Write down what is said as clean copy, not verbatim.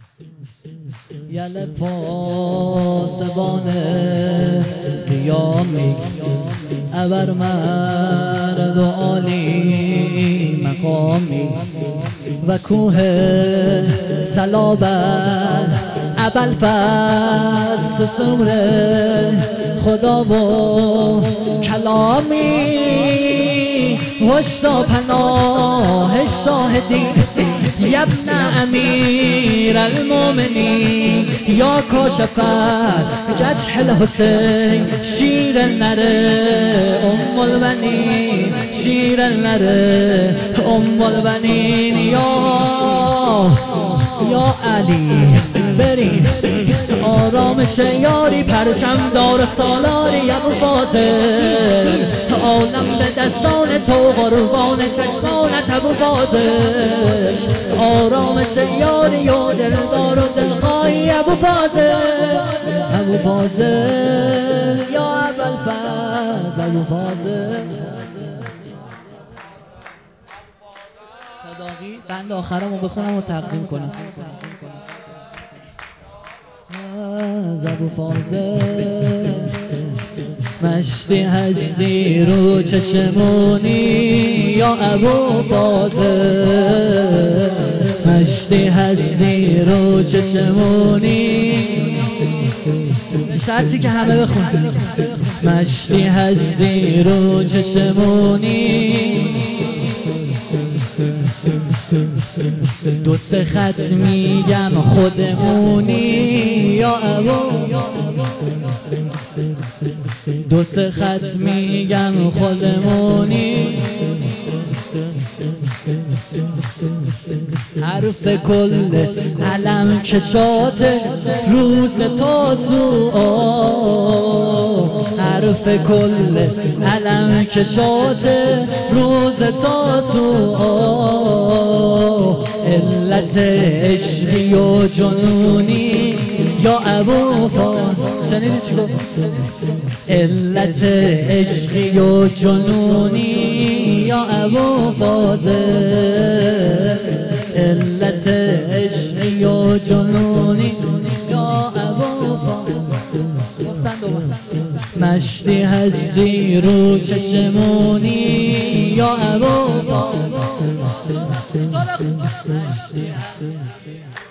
یل پاسبان قیامی ابر مرد و عالی مقامی و کوه صلابت ابوالفضل سمر خدا و کلامی وشتا پناه شاهدی ابن امیر المؤمنین یا کاشفت ججح الحسین شیر نره ام البنین شیر نره ام البنین یا علی بریم آرامش یاری پرچم دار سالاری ابو فاضل عالم به دستان تو قربان چشمانت ابو فاضل آرامش یاری و دلدار و دلخواهی ابو فاضل ابو فاضل یا ابوالفضل ابو فاضل تداقی بند آخرمو بخونم و تقدیم کنم از ابو فاضل مشتی هستی رو چشمونی یا ابو فاضل مشتی هستی رو چشمونی به شرطی که همه بخون مشتی هستی رو چشمونی دو سه خط میگم خودمونی یا ابو دو سه خط میگم خودمونی حرف کل علم کشات روز تاسو حرف کل علم کشات روز تاسو علت عشقی و جنونی یا ابو فاضل شنیدی چی گفت؟ علت عشقی و جنونی یا ابو فاضل علت عشقی و جنونی یا ابو فاضل مشتی هستی رو چشمونی یا ابو فاضل